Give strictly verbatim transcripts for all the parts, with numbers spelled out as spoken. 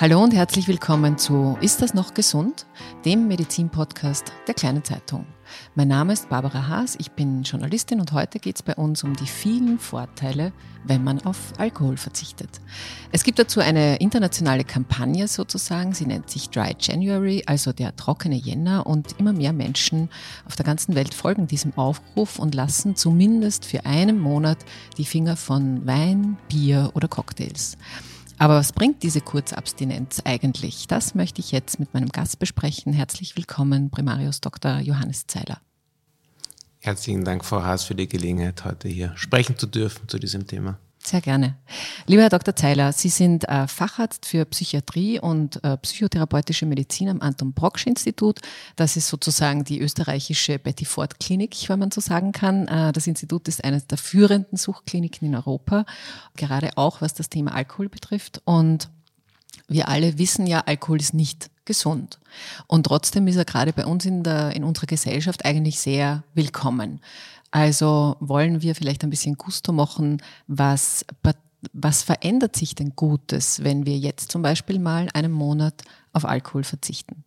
Hallo und herzlich willkommen zu Ist das noch gesund? Dem Medizin-Podcast der Kleinen Zeitung. Mein Name ist Barbara Haas, ich bin Journalistin und heute geht es bei uns um die vielen Vorteile, wenn man auf Alkohol verzichtet. Es gibt dazu eine internationale Kampagne sozusagen, sie nennt sich Dry January, also der trockene Jänner, und immer mehr Menschen auf der ganzen Welt folgen diesem Aufruf und lassen zumindest für einen Monat die Finger von Wein, Bier oder Cocktails. Aber was bringt diese Kurzabstinenz eigentlich? Das möchte ich jetzt mit meinem Gast besprechen. Herzlich willkommen, Primarius Doktor Johannes Zeiler. Herzlichen Dank, Frau Haas, für die Gelegenheit, heute hier sprechen zu dürfen zu diesem Thema. Sehr gerne. Lieber Herr Doktor Zeiler, Sie sind äh, Facharzt für Psychiatrie und äh, psychotherapeutische Medizin am Anton-Brocksch-Institut. Das ist sozusagen die österreichische Betty Ford-Klinik, wenn man so sagen kann. Äh, das Institut ist eines der führenden Suchtkliniken in Europa, gerade auch was das Thema Alkohol betrifft. Und wir alle wissen ja, Alkohol ist nicht gesund. Und trotzdem ist er gerade bei uns in, der, in unserer Gesellschaft eigentlich sehr willkommen. Also wollen wir vielleicht ein bisschen Gusto machen, was, was verändert sich denn Gutes, wenn wir jetzt zum Beispiel mal einen Monat auf Alkohol verzichten?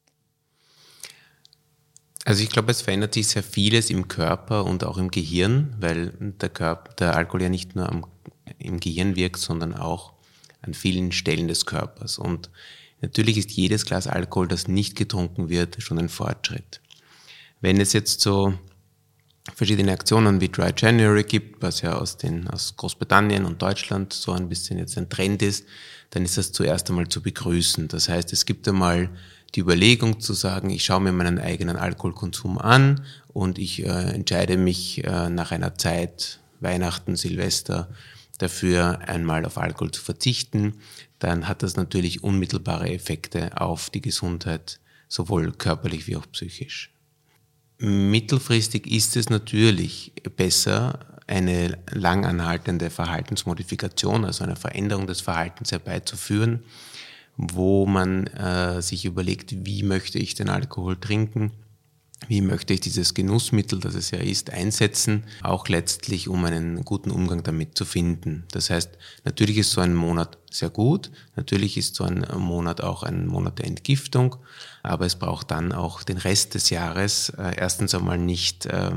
Also ich glaube, es verändert sich sehr vieles im Körper und auch im Gehirn, weil der, Körper, der Alkohol ja nicht nur am, im Gehirn wirkt, sondern auch an vielen Stellen des Körpers. Und natürlich ist jedes Glas Alkohol, das nicht getrunken wird, schon ein Fortschritt. Wenn es jetzt so verschiedene Aktionen wie Dry January gibt, was ja aus, den, aus Großbritannien und Deutschland so ein bisschen jetzt ein Trend ist, dann ist das zuerst einmal zu begrüßen. Das heißt, es gibt einmal die Überlegung zu sagen, ich schaue mir meinen eigenen Alkoholkonsum an und ich äh, entscheide mich äh, nach einer Zeit, Weihnachten, Silvester, dafür einmal auf Alkohol zu verzichten. Dann hat das natürlich unmittelbare Effekte auf die Gesundheit, sowohl körperlich wie auch psychisch. Mittelfristig ist es natürlich besser, eine langanhaltende Verhaltensmodifikation, also eine Veränderung des Verhaltens herbeizuführen, wo man äh, sich überlegt, wie möchte ich den Alkohol trinken, wie möchte ich dieses Genussmittel, das es ja ist, einsetzen, auch letztlich, um einen guten Umgang damit zu finden. Das heißt, natürlich ist so ein Monat sehr gut, natürlich ist so ein Monat auch ein Monat der Entgiftung, aber es braucht dann auch den Rest des Jahres äh, erstens einmal nicht äh,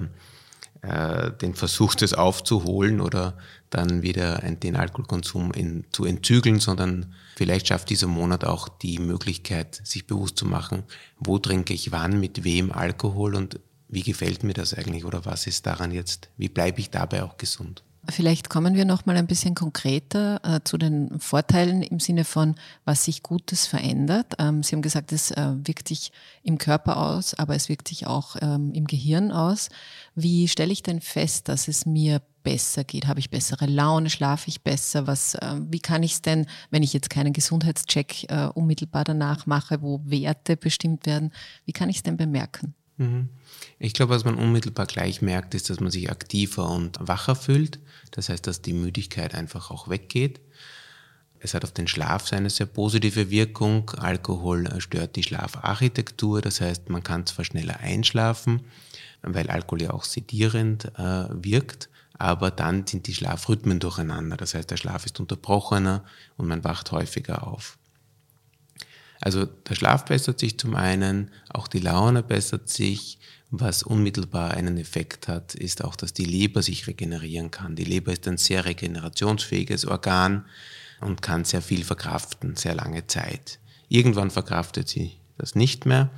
äh, den Versuch, das aufzuholen oder dann wieder den Alkoholkonsum in, zu entzügeln, sondern vielleicht schafft dieser Monat auch die Möglichkeit, sich bewusst zu machen, wo trinke ich wann, mit wem Alkohol und wie gefällt mir das eigentlich oder was ist daran jetzt, wie bleibe ich dabei auch gesund. Vielleicht kommen wir noch mal ein bisschen konkreter äh, zu den Vorteilen im Sinne von, was sich Gutes verändert. Ähm, Sie haben gesagt, es äh, wirkt sich im Körper aus, aber es wirkt sich auch ähm, im Gehirn aus. Wie stelle ich denn fest, dass es mir besser geht? Habe ich bessere Laune? Schlafe ich besser? Was, äh, wie kann ich es denn, wenn ich jetzt keinen Gesundheitscheck äh, unmittelbar danach mache, wo Werte bestimmt werden, wie kann ich es denn bemerken? Ich glaube, was man unmittelbar gleich merkt, ist, dass man sich aktiver und wacher fühlt. Das heißt, dass die Müdigkeit einfach auch weggeht. Es hat auf den Schlaf eine sehr positive Wirkung. Alkohol stört die Schlafarchitektur. Das heißt, man kann zwar schneller einschlafen, weil Alkohol ja auch sedierend äh, wirkt, aber dann sind die Schlafrhythmen durcheinander. Das heißt, der Schlaf ist unterbrochener und man wacht häufiger auf. Also der Schlaf bessert sich zum einen, auch die Laune bessert sich. Was unmittelbar einen Effekt hat, ist auch, dass die Leber sich regenerieren kann. Die Leber ist ein sehr regenerationsfähiges Organ und kann sehr viel verkraften, sehr lange Zeit. Irgendwann verkraftet sie das nicht mehr,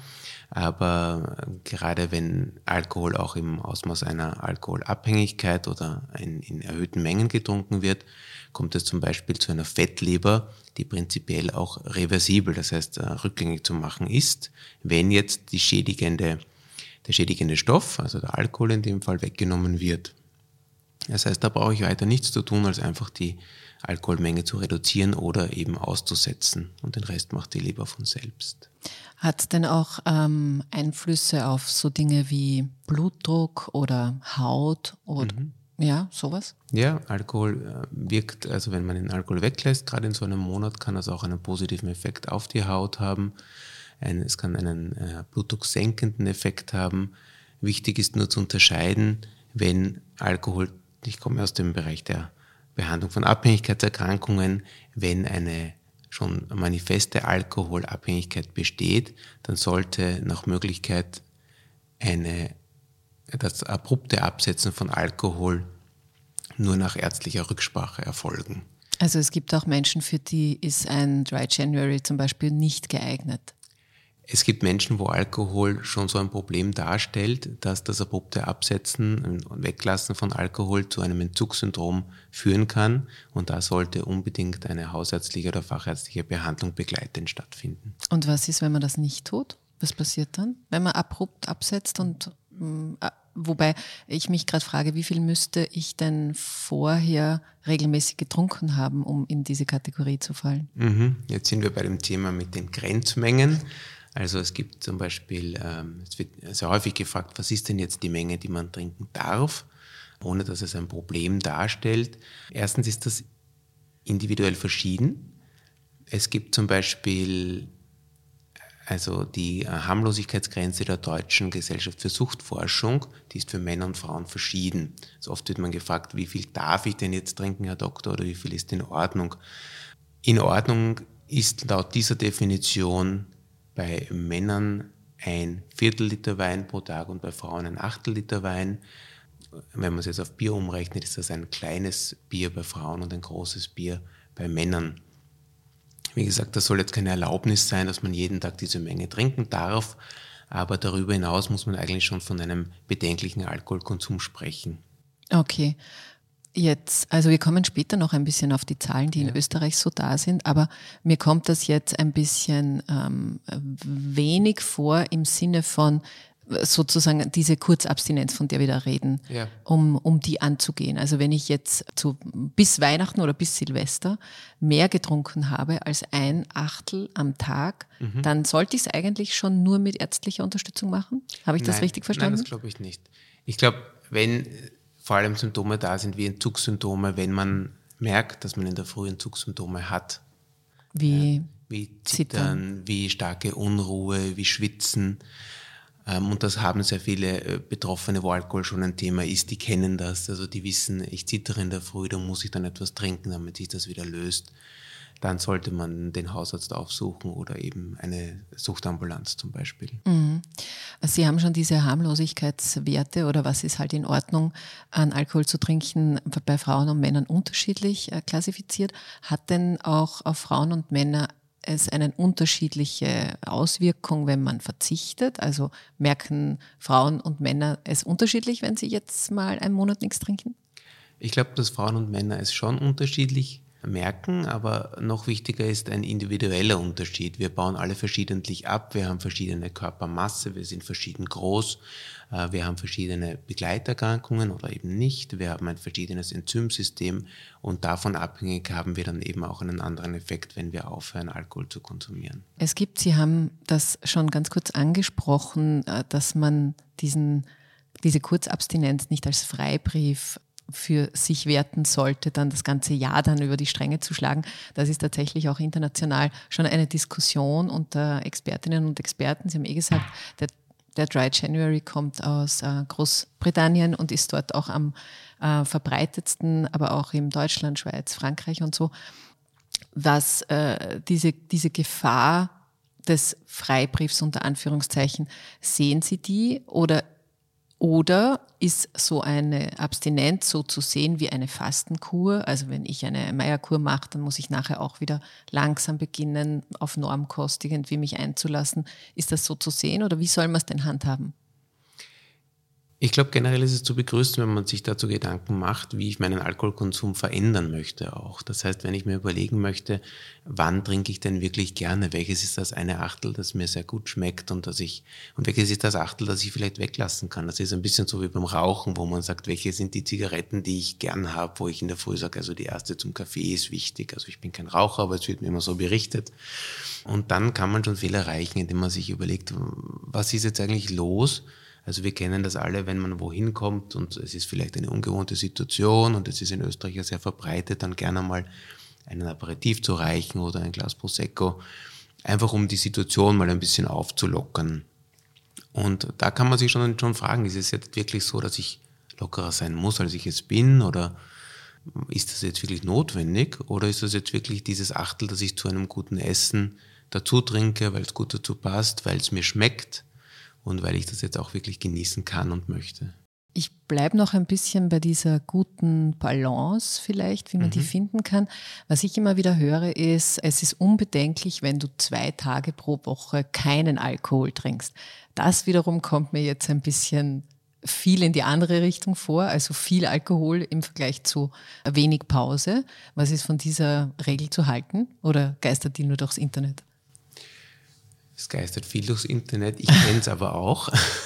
aber gerade wenn Alkohol auch im Ausmaß einer Alkoholabhängigkeit oder in, in erhöhten Mengen getrunken wird, kommt es zum Beispiel zu einer Fettleber, die prinzipiell auch reversibel, das heißt rückgängig zu machen ist, wenn jetzt die schädigende, der schädigende Stoff, also der Alkohol in dem Fall, weggenommen wird. Das heißt, da brauche ich weiter nichts zu tun, als einfach die Alkoholmenge zu reduzieren oder eben auszusetzen. Und den Rest macht die Leber von selbst. Hat es denn auch ähm, Einflüsse auf so Dinge wie Blutdruck oder Haut oder mhm. ja, sowas? Ja, Alkohol äh, wirkt, also wenn man den Alkohol weglässt, gerade in so einem Monat, kann das auch einen positiven Effekt auf die Haut haben. Ein, es kann einen äh, blutdrucksenkenden Effekt haben. Wichtig ist nur zu unterscheiden, wenn Alkohol, ich komme aus dem Bereich der Behandlung von Abhängigkeitserkrankungen, wenn eine schon manifeste Alkoholabhängigkeit besteht, dann sollte nach Möglichkeit eine, das abrupte Absetzen von Alkohol nur nach ärztlicher Rücksprache erfolgen. Also es gibt auch Menschen, für die ist ein Dry January zum Beispiel nicht geeignet. Es gibt Menschen, wo Alkohol schon so ein Problem darstellt, dass das abrupte Absetzen und Weglassen von Alkohol zu einem Entzugssyndrom führen kann. Und da sollte unbedingt eine hausärztliche oder fachärztliche Behandlung begleitend stattfinden. Und was ist, wenn man das nicht tut? Was passiert dann, wenn man abrupt absetzt? Und äh, wobei ich mich gerade frage, wie viel müsste ich denn vorher regelmäßig getrunken haben, um in diese Kategorie zu fallen? Mhm. Jetzt sind wir bei dem Thema mit den Grenzmengen. Also es gibt zum Beispiel, ähm, es wird sehr häufig gefragt, was ist denn jetzt die Menge, die man trinken darf, ohne dass es ein Problem darstellt. Erstens ist das individuell verschieden. Es gibt zum Beispiel also die Harmlosigkeitsgrenze der Deutschen Gesellschaft für Suchtforschung, die ist für Männer und Frauen verschieden. Also oft wird man gefragt, wie viel darf ich denn jetzt trinken, Herr Doktor, oder wie viel ist in Ordnung? In Ordnung ist laut dieser Definition bei Männern ein Viertel Liter Wein pro Tag und bei Frauen ein Achtel Liter Wein. Wenn man es jetzt auf Bier umrechnet, ist das ein kleines Bier bei Frauen und ein großes Bier bei Männern. Wie gesagt, das soll jetzt keine Erlaubnis sein, dass man jeden Tag diese Menge trinken darf, aber darüber hinaus muss man eigentlich schon von einem bedenklichen Alkoholkonsum sprechen. Okay. Jetzt, also wir kommen später noch ein bisschen auf die Zahlen, die Ja. in Österreich so da sind, aber mir kommt das jetzt ein bisschen ähm, wenig vor im Sinne von sozusagen diese Kurzabstinenz, von der wir da reden, Ja. um, um die anzugehen. Also wenn ich jetzt zu, bis Weihnachten oder bis Silvester mehr getrunken habe als ein Achtel am Tag, mhm. dann sollte ich es eigentlich schon nur mit ärztlicher Unterstützung machen? Habe ich das Nein, richtig verstanden? Nein, das glaube ich nicht. Ich glaube, wenn vor allem Symptome da sind wie Entzugssymptome, wenn man merkt, dass man in der Früh Entzugssymptome hat. Wie, äh, wie Zittern, Zittern, wie starke Unruhe, wie Schwitzen. Ähm, und das haben sehr viele äh, Betroffene, wo Alkohol schon ein Thema ist, die kennen das. Also die wissen, ich zittere in der Früh, da muss ich dann etwas trinken, damit sich das wieder löst. Dann sollte man den Hausarzt aufsuchen oder eben eine Suchtambulanz zum Beispiel. Mhm. Sie haben schon diese Harmlosigkeitswerte oder was ist halt in Ordnung an Alkohol zu trinken bei Frauen und Männern unterschiedlich äh, klassifiziert. Hat denn auch auf Frauen und Männer es eine unterschiedliche Auswirkung, wenn man verzichtet? Also merken Frauen und Männer es unterschiedlich, wenn sie jetzt mal einen Monat nichts trinken? Ich glaube, dass Frauen und Männer es schon unterschiedlich merken, aber noch wichtiger ist ein individueller Unterschied. Wir bauen alle verschiedentlich ab, wir haben verschiedene Körpermasse, wir sind verschieden groß, wir haben verschiedene Begleiterkrankungen oder eben nicht, wir haben ein verschiedenes Enzymsystem und davon abhängig haben wir dann eben auch einen anderen Effekt, wenn wir aufhören, Alkohol zu konsumieren. Es gibt, Sie haben das schon ganz kurz angesprochen, dass man diesen, diese Kurzabstinenz nicht als Freibrief für sich werten sollte, dann das ganze Jahr dann über die Stränge zu schlagen. Das ist tatsächlich auch international schon eine Diskussion unter Expertinnen und Experten. Sie haben eh gesagt, der, der Dry January kommt aus äh, Großbritannien und ist dort auch am äh, verbreitetsten, aber auch in Deutschland, Schweiz, Frankreich und so. Was äh, diese, diese Gefahr des Freibriefs unter Anführungszeichen, sehen Sie die oder Oder ist so eine Abstinenz so zu sehen wie eine Fastenkur? Also wenn ich eine Meierkur mache, dann muss ich nachher auch wieder langsam beginnen, auf Normkost irgendwie mich einzulassen. Ist das so zu sehen oder wie soll man es denn handhaben? Ich glaube, generell ist es zu begrüßen, wenn man sich dazu Gedanken macht, wie ich meinen Alkoholkonsum verändern möchte auch. Das heißt, wenn ich mir überlegen möchte, wann trinke ich denn wirklich gerne? Welches ist das eine Achtel, das mir sehr gut schmeckt und dass ich, und welches ist das Achtel, das ich vielleicht weglassen kann? Das ist ein bisschen so wie beim Rauchen, wo man sagt, welche sind die Zigaretten, die ich gern habe, wo ich in der Früh sage, also die erste zum Kaffee ist wichtig. Also ich bin kein Raucher, aber es wird mir immer so berichtet. Und dann kann man schon viel erreichen, indem man sich überlegt, was ist jetzt eigentlich los? Also wir kennen das alle, wenn man wohin kommt und es ist vielleicht eine ungewohnte Situation und es ist in Österreich ja sehr verbreitet, dann gerne mal einen Aperitif zu reichen oder ein Glas Prosecco, einfach um die Situation mal ein bisschen aufzulockern. Und da kann man sich schon, schon fragen, ist es jetzt wirklich so, dass ich lockerer sein muss, als ich es bin, oder ist das jetzt wirklich notwendig oder ist das jetzt wirklich dieses Achtel, das ich zu einem guten Essen dazu trinke, weil es gut dazu passt, weil es mir schmeckt und weil ich das jetzt auch wirklich genießen kann und möchte. Ich bleibe noch ein bisschen bei dieser guten Balance vielleicht, wie man mhm. die finden kann. Was ich immer wieder höre, ist, es ist unbedenklich, wenn du zwei Tage pro Woche keinen Alkohol trinkst. Das wiederum kommt mir jetzt ein bisschen viel in die andere Richtung vor, also viel Alkohol im Vergleich zu wenig Pause. Was ist von dieser Regel zu halten oder geistert die nur durchs Internet? Es geistert viel durchs Internet, ich kenne es aber auch.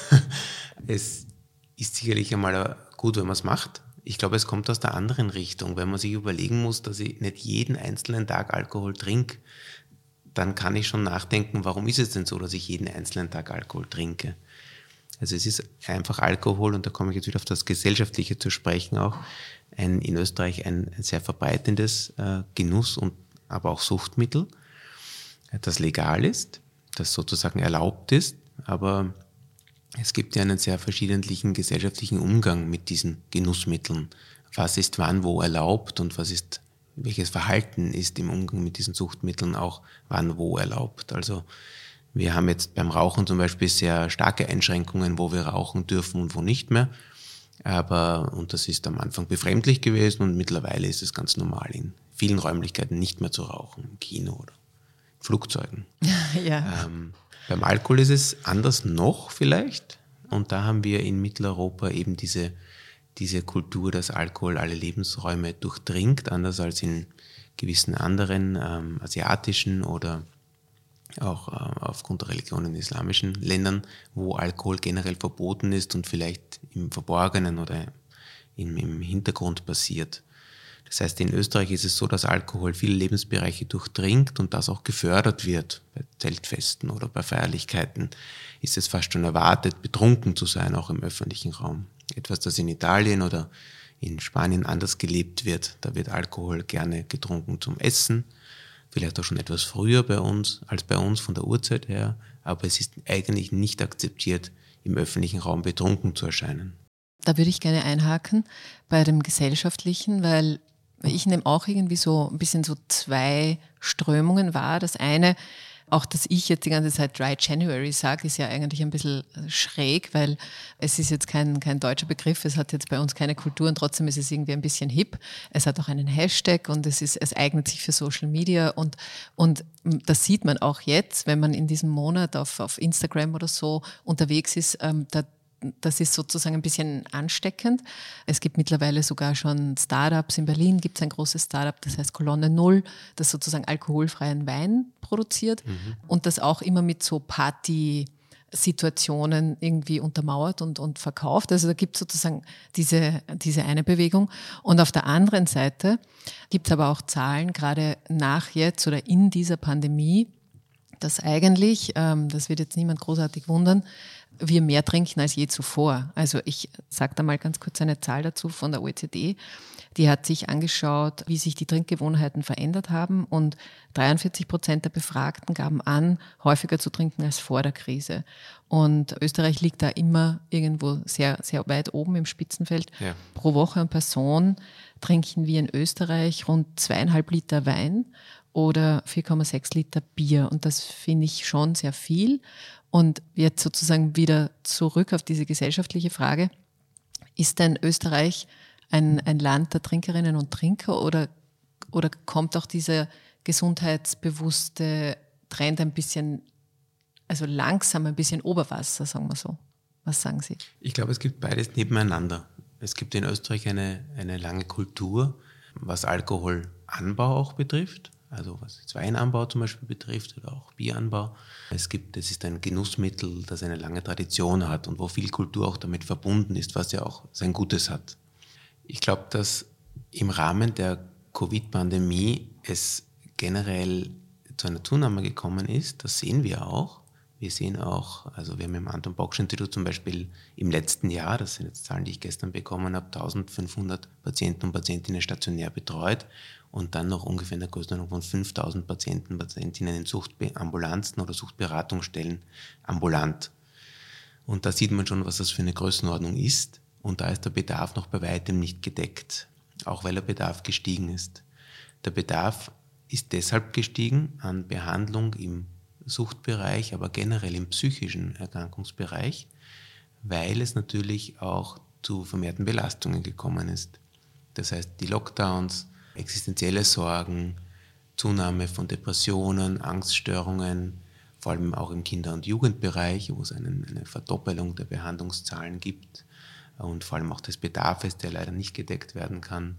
Es ist sicherlich einmal gut, wenn man es macht. Ich glaube, es kommt aus der anderen Richtung. Wenn man sich überlegen muss, dass ich nicht jeden einzelnen Tag Alkohol trinke, dann kann ich schon nachdenken, warum ist es denn so, dass ich jeden einzelnen Tag Alkohol trinke? Also es ist einfach Alkohol, und da komme ich jetzt wieder auf das Gesellschaftliche zu sprechen auch, ein, in Österreich ein sehr verbreitendes äh, Genuss- und aber auch Suchtmittel, das legal ist, das sozusagen erlaubt ist, aber es gibt ja einen sehr verschiedenen gesellschaftlichen Umgang mit diesen Genussmitteln. Was ist wann wo erlaubt und was ist, welches Verhalten ist im Umgang mit diesen Suchtmitteln auch wann wo erlaubt. Also wir haben jetzt beim Rauchen zum Beispiel sehr starke Einschränkungen, wo wir rauchen dürfen und wo nicht mehr. Aber, und das ist am Anfang befremdlich gewesen und mittlerweile ist es ganz normal, in vielen Räumlichkeiten nicht mehr zu rauchen, im Kino oder Flugzeugen. Ja. Ähm, beim Alkohol ist es anders noch vielleicht. Und da haben wir in Mitteleuropa eben diese, diese Kultur, dass Alkohol alle Lebensräume durchdringt, anders als in gewissen anderen ähm, asiatischen oder auch äh, aufgrund der Religion in islamischen Ländern, wo Alkohol generell verboten ist und vielleicht im Verborgenen oder im, im Hintergrund passiert. Das heißt, in Österreich ist es so, dass Alkohol viele Lebensbereiche durchdringt und das auch gefördert wird. Bei Zeltfesten oder bei Feierlichkeiten ist es fast schon erwartet, betrunken zu sein, auch im öffentlichen Raum. Etwas, das in Italien oder in Spanien anders gelebt wird. Da wird Alkohol gerne getrunken zum Essen, vielleicht auch schon etwas früher bei uns als bei uns von der Uhrzeit her, aber es ist eigentlich nicht akzeptiert, im öffentlichen Raum betrunken zu erscheinen. Da würde ich gerne einhaken bei dem Gesellschaftlichen, weil ich nehme auch irgendwie so ein bisschen so zwei Strömungen wahr. Das eine, auch dass ich jetzt die ganze Zeit Dry January sage, ist ja eigentlich ein bisschen schräg, weil es ist jetzt kein, kein deutscher Begriff, es hat jetzt bei uns keine Kultur und trotzdem ist es irgendwie ein bisschen hip. Es hat auch einen Hashtag und es, ist, es eignet sich für Social Media und, und das sieht man auch jetzt, wenn man in diesem Monat auf, auf Instagram oder so unterwegs ist, ähm, da das ist sozusagen ein bisschen ansteckend. Es gibt mittlerweile sogar schon Startups. In Berlin gibt es ein großes Startup, das heißt Kolonne Null, das sozusagen alkoholfreien Wein produziert mhm. und das auch immer mit so Party-Situationen irgendwie untermauert und, und verkauft. Also da gibt es sozusagen diese, diese eine Bewegung. Und auf der anderen Seite gibt es aber auch Zahlen, gerade nach jetzt oder in dieser Pandemie, dass eigentlich, ähm, das wird jetzt niemand großartig wundern, wir mehr trinken als je zuvor. Also ich sage da mal ganz kurz eine Zahl dazu von der O E C D. Die hat sich angeschaut, wie sich die Trinkgewohnheiten verändert haben und dreiundvierzig Prozent der Befragten gaben an, häufiger zu trinken als vor der Krise. Und Österreich liegt da immer irgendwo sehr, sehr weit oben im Spitzenfeld. Ja. Pro Woche und Person trinken wir in Österreich rund zweieinhalb Liter Wein oder vier Komma sechs Liter Bier. Und das finde ich schon sehr viel. Und jetzt sozusagen wieder zurück auf diese gesellschaftliche Frage. Ist denn Österreich ein, ein Land der Trinkerinnen und Trinker oder, oder kommt auch dieser gesundheitsbewusste Trend ein bisschen, also langsam ein bisschen Oberwasser, sagen wir so? Was sagen Sie? Ich glaube, es gibt beides nebeneinander. Es gibt in Österreich eine, eine lange Kultur, was Alkoholanbau auch betrifft. Also was jetzt Weinanbau zum Beispiel betrifft oder auch Bieranbau. Es gibt, es ist ein Genussmittel, das eine lange Tradition hat und wo viel Kultur auch damit verbunden ist, was ja auch sein Gutes hat. Ich glaube, dass im Rahmen der Covid-Pandemie es generell zu einer Zunahme gekommen ist. Das sehen wir auch. Wir sehen auch, also wir haben im Anton-Bocksch-Institut zum Beispiel im letzten Jahr, das sind jetzt Zahlen, die ich gestern bekommen habe, eintausendfünfhundert Patienten und Patientinnen stationär betreut und dann noch ungefähr in der Größenordnung von fünftausend Patienten und Patientinnen in Suchtambulanzen oder Suchtberatungsstellen ambulant. Und da sieht man schon, was das für eine Größenordnung ist und da ist der Bedarf noch bei weitem nicht gedeckt. auch weil der Bedarf gestiegen ist. Der Bedarf ist deshalb gestiegen an Behandlung im Suchtbereich, aber generell im psychischen Erkrankungsbereich, weil es natürlich auch zu vermehrten Belastungen gekommen ist. Das heißt, die Lockdowns, existenzielle Sorgen, Zunahme von Depressionen, Angststörungen, vor allem auch im Kinder- und Jugendbereich, wo es einen, eine Verdoppelung der Behandlungszahlen gibt und vor allem auch des Bedarfs, der leider nicht gedeckt werden kann.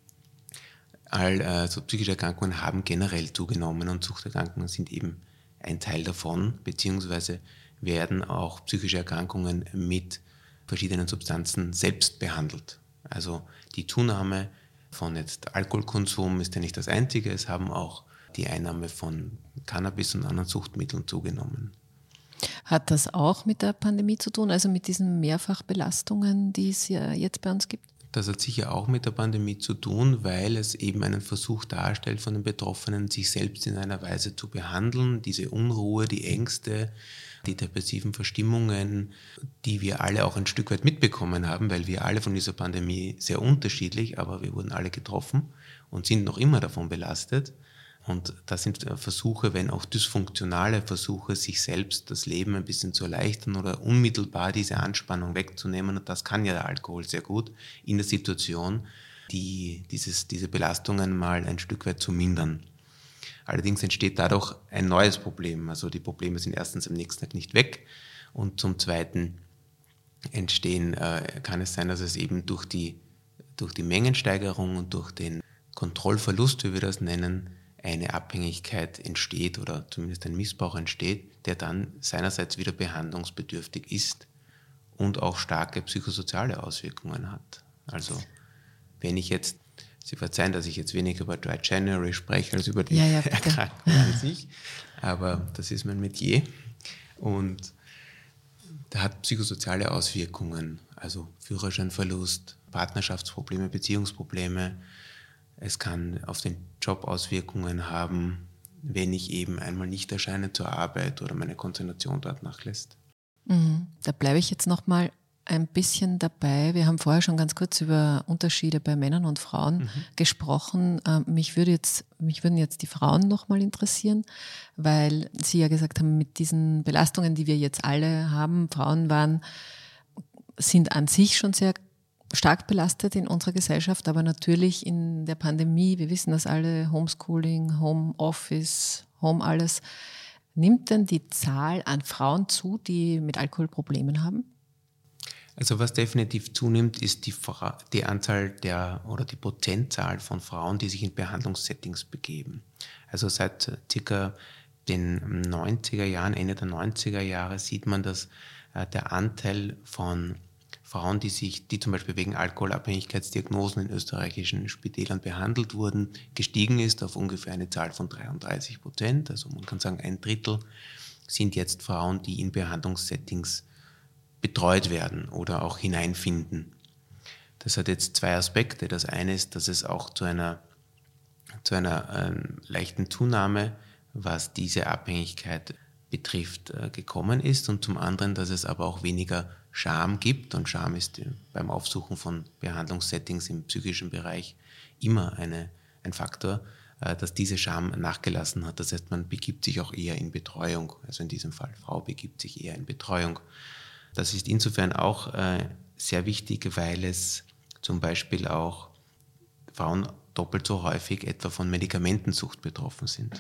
All also psychische Erkrankungen haben generell zugenommen und Suchterkrankungen sind eben ein Teil davon, beziehungsweise werden auch psychische Erkrankungen mit verschiedenen Substanzen selbst behandelt. Also die Zunahme von jetzt Alkoholkonsum ist ja nicht das einzige, es haben auch die Einnahme von Cannabis und anderen Suchtmitteln zugenommen. Hat das auch mit der Pandemie zu tun, also mit diesen Mehrfachbelastungen, die es ja jetzt bei uns gibt? Das hat sicher auch mit der Pandemie zu tun, weil es eben einen Versuch darstellt von den Betroffenen, sich selbst in einer Weise zu behandeln, diese Unruhe, die Ängste, die depressiven Verstimmungen, die wir alle auch ein Stück weit mitbekommen haben, weil wir alle von dieser Pandemie sehr unterschiedlich, aber wir wurden alle getroffen und sind noch immer davon belastet. Und das sind Versuche, wenn auch dysfunktionale Versuche, sich selbst das Leben ein bisschen zu erleichtern oder unmittelbar diese Anspannung wegzunehmen. Und das kann ja der Alkohol sehr gut in der Situation, die, dieses, diese Belastungen mal ein Stück weit zu mindern. Allerdings entsteht dadurch ein neues Problem. Also die Probleme sind erstens am nächsten Tag nicht weg und zum Zweiten entstehen, äh, kann es sein, dass es eben durch die, durch die Mengensteigerung und durch den Kontrollverlust, wie wir das nennen, eine Abhängigkeit entsteht oder zumindest ein Missbrauch entsteht, der dann seinerseits wieder behandlungsbedürftig ist und auch starke psychosoziale Auswirkungen hat. Also wenn ich jetzt, Sie verzeihen, dass ich jetzt weniger über Dry January spreche als über die ja, ja, Erkrankung an sich, aber das ist mein Metier und der hat psychosoziale Auswirkungen, also Führerscheinverlust, Partnerschaftsprobleme, Beziehungsprobleme. Es kann auf den Job Auswirkungen haben, wenn ich eben einmal nicht erscheine zur Arbeit oder meine Konzentration dort nachlässt. Mhm. Da bleibe ich jetzt noch mal ein bisschen dabei. Wir haben vorher schon ganz kurz über Unterschiede bei Männern und Frauen mhm. gesprochen. Ähm, mich, würde jetzt, mich würden jetzt die Frauen noch mal interessieren, weil Sie ja gesagt haben, mit diesen Belastungen, die wir jetzt alle haben, Frauen waren, sind an sich schon sehr stark belastet in unserer Gesellschaft, aber natürlich in der Pandemie, wir wissen das alle, Homeschooling, Homeoffice, Home alles. Nimmt denn die Zahl an Frauen zu, die mit Alkohol Probleme haben? Also was definitiv zunimmt, ist die, Fra- die Anzahl der oder die Prozentzahl von Frauen, die sich in Behandlungssettings begeben. Also seit circa den neunziger Jahren, Ende der neunziger Jahre sieht man, dass äh, der Anteil von Frauen, die sich, die zum Beispiel wegen Alkoholabhängigkeitsdiagnosen in österreichischen Spitälern behandelt wurden, gestiegen ist auf ungefähr eine Zahl von dreiunddreißig Prozent. Also man kann sagen, ein Drittel sind jetzt Frauen, die in Behandlungssettings betreut werden oder auch hineinfinden. Das hat jetzt zwei Aspekte. Das eine ist, dass es auch zu einer, zu einer ähm, leichten Zunahme, was diese Abhängigkeit betrifft, äh, gekommen ist und zum anderen, dass es aber auch weniger Scham gibt und Scham ist beim Aufsuchen von Behandlungssettings im psychischen Bereich immer eine, ein Faktor, äh, dass diese Scham nachgelassen hat. Das heißt, man begibt sich auch eher in Betreuung, also in diesem Fall Frau begibt sich eher in Betreuung. Das ist insofern auch äh, sehr wichtig, weil es zum Beispiel auch Frauen doppelt so häufig etwa von Medikamentensucht betroffen sind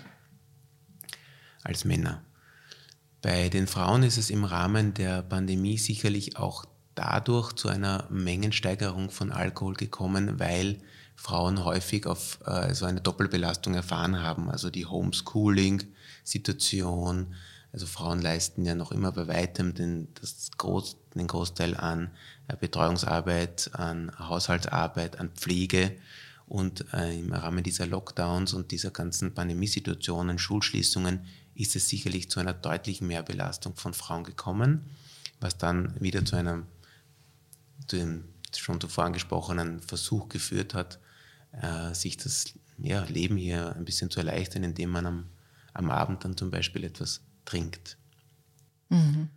als Männer. Bei den Frauen ist es im Rahmen der Pandemie sicherlich auch dadurch zu einer Mengensteigerung von Alkohol gekommen, weil Frauen häufig auf äh, so eine Doppelbelastung erfahren haben, also die Homeschooling-Situation. Also Frauen leisten ja noch immer bei weitem den, das Groß, den Großteil an äh, Betreuungsarbeit, an Haushaltsarbeit, an Pflege. Und äh, im Rahmen dieser Lockdowns und dieser ganzen Pandemiesituationen, Schulschließungen, ist es sicherlich zu einer deutlichen Mehrbelastung von Frauen gekommen, was dann wieder zu einem, zu dem schon zuvor angesprochenen Versuch geführt hat, äh, sich das ja, Leben hier ein bisschen zu erleichtern, indem man am, am Abend dann zum Beispiel etwas trinkt. Mhm.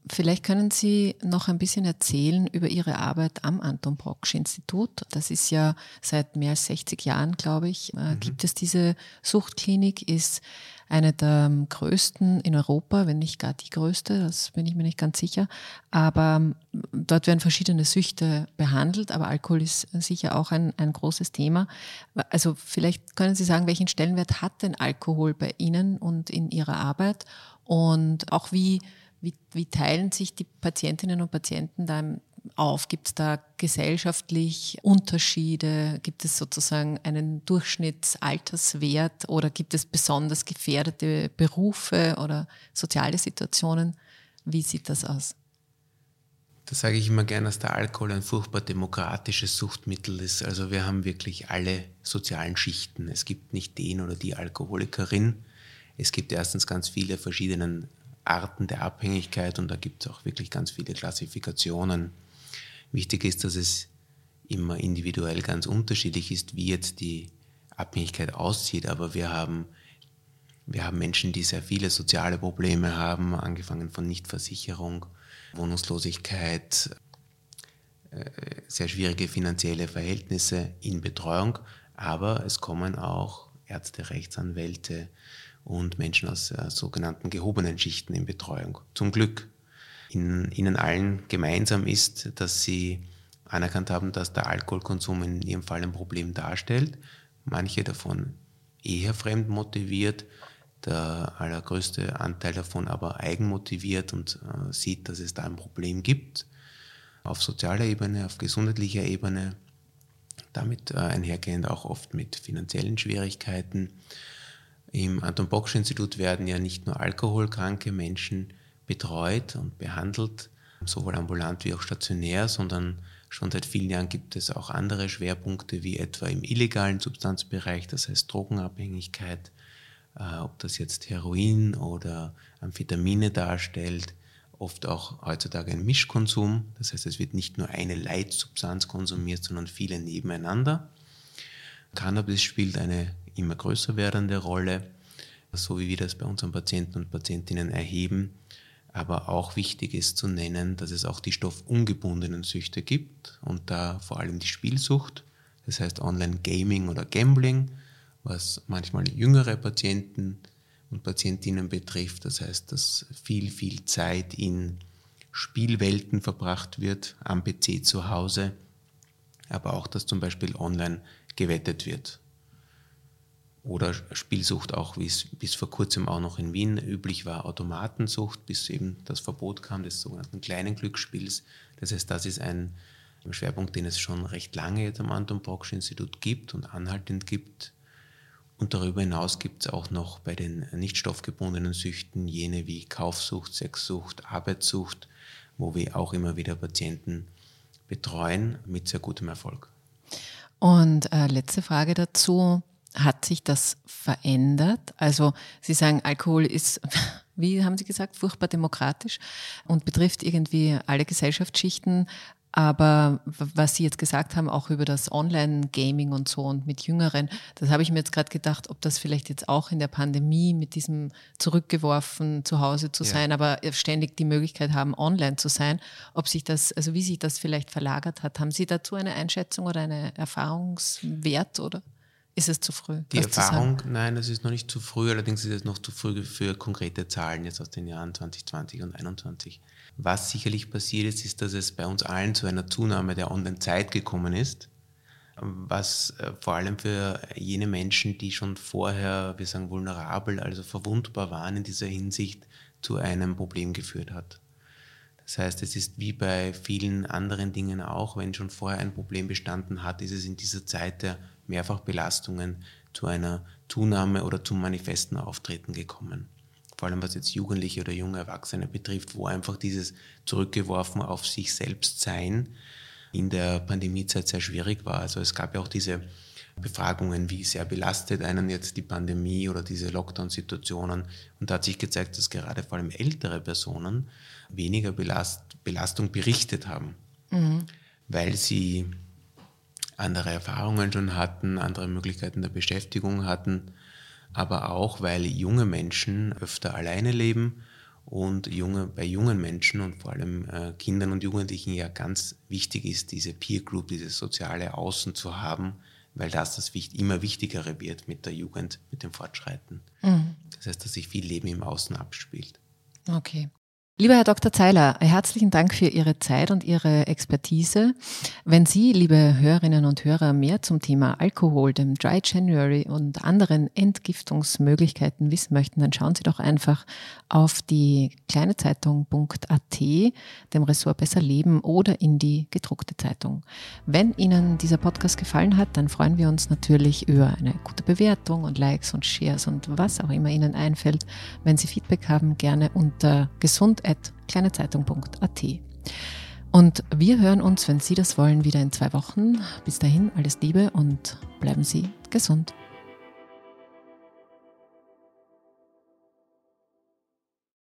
Vielleicht können Sie noch ein bisschen erzählen über Ihre Arbeit am Anton Brocksch-Institut. Das ist ja seit mehr als sechzig Jahren, glaube ich, äh, Mhm. gibt es diese Suchtklinik, ist eine der ähm, größten in Europa, wenn nicht gar die größte, das bin ich mir nicht ganz sicher. Aber ähm, dort werden verschiedene Süchte behandelt, aber Alkohol ist sicher auch ein, ein großes Thema. Also vielleicht können Sie sagen, welchen Stellenwert hat denn Alkohol bei Ihnen und in Ihrer Arbeit und auch wie Wie, wie teilen sich die Patientinnen und Patienten da auf? Gibt es da gesellschaftlich Unterschiede? Gibt es sozusagen einen Durchschnittsalterswert oder gibt es besonders gefährdete Berufe oder soziale Situationen? Wie sieht das aus? Da sage ich immer gern, dass der Alkohol ein furchtbar demokratisches Suchtmittel ist. Also wir haben wirklich alle sozialen Schichten. Es gibt nicht den oder die Alkoholikerin. Es gibt erstens ganz viele verschiedene Arten der Abhängigkeit und da gibt es auch wirklich ganz viele Klassifikationen. Wichtig ist, dass es immer individuell ganz unterschiedlich ist, wie jetzt die Abhängigkeit aussieht, aber wir haben, wir haben Menschen, die sehr viele soziale Probleme haben, angefangen von Nichtversicherung, Wohnungslosigkeit, sehr schwierige finanzielle Verhältnisse in Betreuung, aber es kommen auch Ärzte, Rechtsanwälte und Menschen aus äh, sogenannten gehobenen Schichten in Betreuung. Zum Glück. In, ihnen allen gemeinsam ist, dass sie anerkannt haben, dass der Alkoholkonsum in ihrem Fall ein Problem darstellt. Manche davon eher fremdmotiviert, der allergrößte Anteil davon aber eigenmotiviert und äh, sieht, dass es da ein Problem gibt. Auf sozialer Ebene, auf gesundheitlicher Ebene, damit äh, einhergehend auch oft mit finanziellen Schwierigkeiten. Im Anton Brocksch-Institut werden ja nicht nur alkoholkranke Menschen betreut und behandelt, sowohl ambulant wie auch stationär, sondern schon seit vielen Jahren gibt es auch andere Schwerpunkte, wie etwa im illegalen Substanzbereich, das heißt Drogenabhängigkeit, äh, ob das jetzt Heroin oder Amphetamine darstellt, oft auch heutzutage ein Mischkonsum, das heißt es wird nicht nur eine Leitsubstanz konsumiert, sondern viele nebeneinander. Cannabis spielt eine immer größer werdende Rolle, so wie wir das bei unseren Patienten und Patientinnen erheben. Aber auch wichtig ist zu nennen, dass es auch die stoffungebundenen Süchte gibt und da vor allem die Spielsucht, das heißt Online-Gaming oder Gambling, was manchmal jüngere Patienten und Patientinnen betrifft. Das heißt, dass viel, viel Zeit in Spielwelten verbracht wird, am P C zu Hause, aber auch, dass zum Beispiel online gewettet wird. Oder Spielsucht auch, wie es bis vor kurzem auch noch in Wien üblich war, Automatensucht, bis eben das Verbot kam des sogenannten kleinen Glücksspiels. Das heißt, das ist ein Schwerpunkt, den es schon recht lange jetzt am Anton Brocksch-Institut gibt und anhaltend gibt. Und darüber hinaus gibt es auch noch bei den nicht stoffgebundenen Süchten jene wie Kaufsucht, Sexsucht, Arbeitssucht, wo wir auch immer wieder Patienten betreuen mit sehr gutem Erfolg. Und äh, letzte Frage dazu. Hat sich das verändert? Also Sie sagen, Alkohol ist, wie haben Sie gesagt, furchtbar demokratisch und betrifft irgendwie alle Gesellschaftsschichten. Aber was Sie jetzt gesagt haben, auch über das Online-Gaming und so und mit Jüngeren, das habe ich mir jetzt gerade gedacht, ob das vielleicht jetzt auch in der Pandemie mit diesem zurückgeworfen zu Hause zu sein, ja. aber ständig die Möglichkeit haben, online zu sein, ob sich das, also wie sich das vielleicht verlagert hat. Haben Sie dazu eine Einschätzung oder einen Erfahrungswert oder? Ist es zu früh? Die Erfahrung, nein, es ist noch nicht zu früh, allerdings ist es noch zu früh für konkrete Zahlen jetzt aus den Jahren zwanzig zwanzig und einundzwanzig. Was sicherlich passiert ist, ist, dass es bei uns allen zu einer Zunahme der Online-Zeit gekommen ist, was vor allem für jene Menschen, die schon vorher, wir sagen vulnerabel, also verwundbar waren in dieser Hinsicht, zu einem Problem geführt hat. Das heißt, es ist wie bei vielen anderen Dingen auch, wenn schon vorher ein Problem bestanden hat, ist es in dieser Zeit der Mehrfachbelastungen zu einer Zunahme oder zum manifesten Auftreten gekommen. Vor allem was jetzt Jugendliche oder junge Erwachsene betrifft, wo einfach dieses zurückgeworfen auf sich selbst sein in der Pandemiezeit sehr schwierig war. Also es gab ja auch diese Befragungen, wie sehr belastet einen jetzt die Pandemie oder diese Lockdown-Situationen. Und da hat sich gezeigt, dass gerade vor allem ältere Personen weniger Belast- Belastung berichtet haben, mhm. weil sie andere Erfahrungen schon hatten, andere Möglichkeiten der Beschäftigung hatten, aber auch, weil junge Menschen öfter alleine leben und junge, bei jungen Menschen und vor allem äh, Kindern und Jugendlichen ja ganz wichtig ist, diese Peer Group, dieses soziale Außen zu haben, weil das das immer wichtigere wird mit der Jugend, mit dem Fortschreiten. Mhm. Das heißt, dass sich viel Leben im Außen abspielt. Okay. Lieber Herr Doktor Zeiler, herzlichen Dank für Ihre Zeit und Ihre Expertise. Wenn Sie, liebe Hörerinnen und Hörer, mehr zum Thema Alkohol, dem Dry January und anderen Entgiftungsmöglichkeiten wissen möchten, dann schauen Sie doch einfach auf die kleinezeitung punkt a t, dem Ressort Besser Leben, oder in die gedruckte Zeitung. Wenn Ihnen dieser Podcast gefallen hat, dann freuen wir uns natürlich über eine gute Bewertung und Likes und Shares und was auch immer Ihnen einfällt. Wenn Sie Feedback haben, gerne unter gesund at kleinezeitung punkt a t. Und wir hören uns, wenn Sie das wollen, wieder in zwei Wochen. Bis dahin alles Liebe und bleiben Sie gesund.